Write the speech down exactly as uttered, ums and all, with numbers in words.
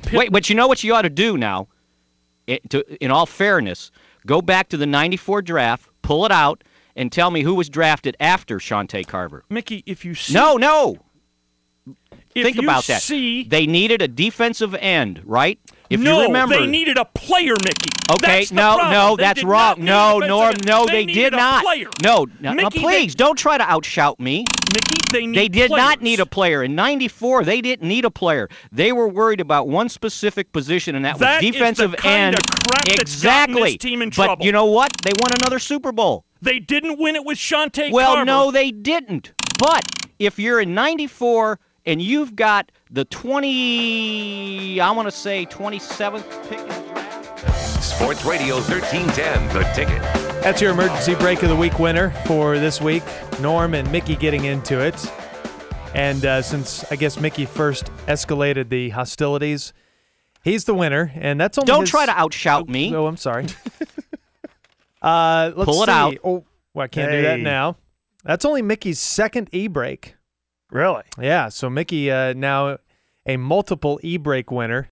Wait, but you know what you ought to do now? It, to, in all fairness, go back to the ninety-four draft, pull it out, and tell me who was drafted after Shante Carver. Mickey, if you see... No, no. If Think you about that. See, they needed a defensive end, right? If no, you remember, they needed a player, Mickey. Okay, that's the no, problem. no, They that's did wrong. not need No, a Norm, defensive no, end. they, they did a not. Player. No, no, Mickey, no, please, they, don't try to outshout me. Mickey, they need They did players. not need a player. In ninety-four, they didn't need a player. They were worried about one specific position, and that, that was defensive is the kind end. Of crap that's exactly. gotten this team in but trouble. you know what? They won another Super Bowl. They didn't win it with Shante Well, Carver. no, they didn't. But if you're in ninety-four and you've got the twenty, I want to say twenty-seventh pick in the draft. Sports Radio thirteen ten, The Ticket. That's your emergency break of the week winner for this week. Norm and Mickey getting into it. And uh, since I guess Mickey first escalated the hostilities, he's the winner. And that's only Don't his... try to outshout me. Oh, I'm sorry. uh, let's Pull it see. out. Oh, well, I can't hey. do that now. That's only Mickey's second e-break. Really? Yeah, so Mickey uh, now a multiple e-break winner.